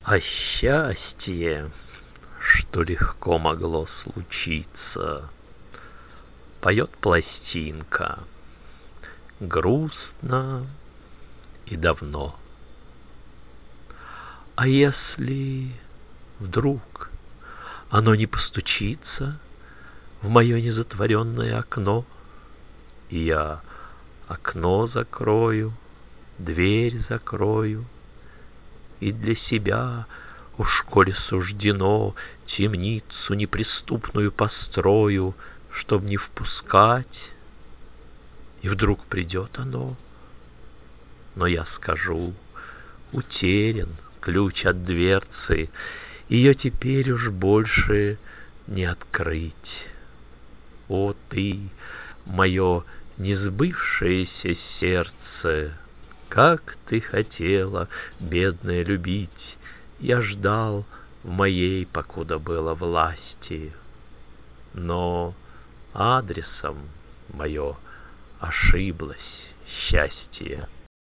А счастье, что легко могло случиться, поет пластинка грустно и давно. А если вдруг оно не постучится в мое незатворенное окно, и я окно закрою, дверь закрою, и для себя, уж коли суждено, темницу неприступную построю, чтоб не впускать, и вдруг придет оно, но я скажу: утерян ключ от дверцы, ее теперь уж больше не открыть. О, ты, мое несбывшееся сердце, как ты хотела, бедная, любить! Я ждал в моей, покуда было власти, но адресом мое ошиблось счастье.